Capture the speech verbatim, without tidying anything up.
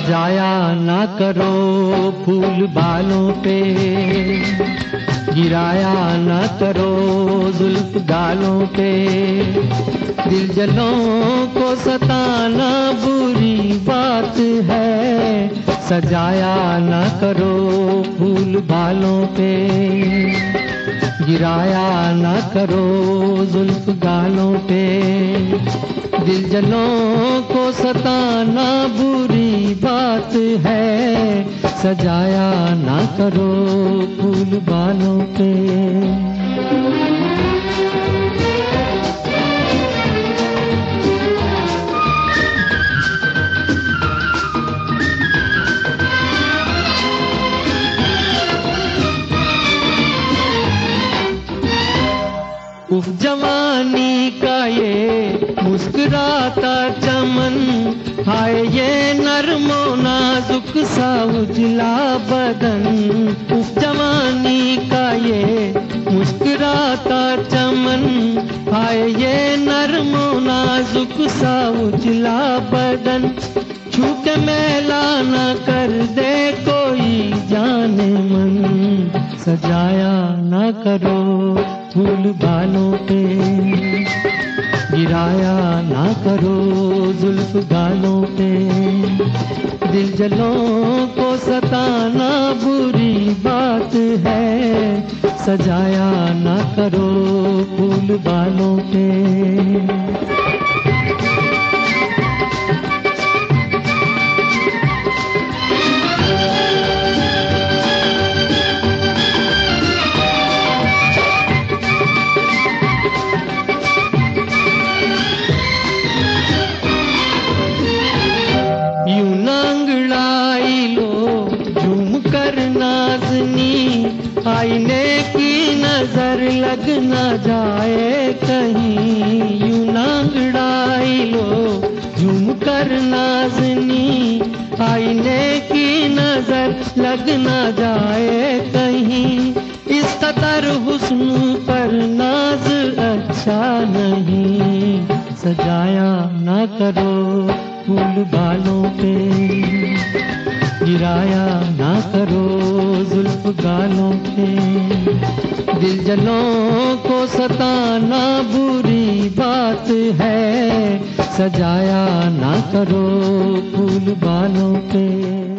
सजाया ना करो फूल बालों पे, गिराया ना करो जुल्फ गालों पे। दिल जलों को सताना बुरी बात है, सजाया ना करो फूल बालों पे, गिराया ना करो जुल्फ गालों पे। दिल जलों को सताना बुरी बात है, सजाया ना करो फूल बालों पे। उफ जवानी का ये मुस्कुराता चमन, हाय ये नरमो नाजुक सा उजला बदन। उफ जवानी का ये मुस्कुराता चमन, हाय ये नरमो नाजुक सा उजला बदन। छू के मैला न कर दे कोई जाने मन, सजाया ना करो फूल बालों पे, गिराया ना करो जुल्फ गालों पे। दिल जलों को सताना बुरी बात है, सजाया ना करो फूल बालों पे। आईने की नजर लग न जाए कहीं, यूं नांगड़ाई लो झूम कर नाज़नी। आईने की नजर लग न जाए कहीं, इस कदर हुस्न पर नाज अच्छा नहीं, सजाया ना करो फूल बालों पे, गिराया ना करो जुल्फ गालों पे। दिल जलों को सताना बुरी बात है, सजाया ना करो फूल बालों पे।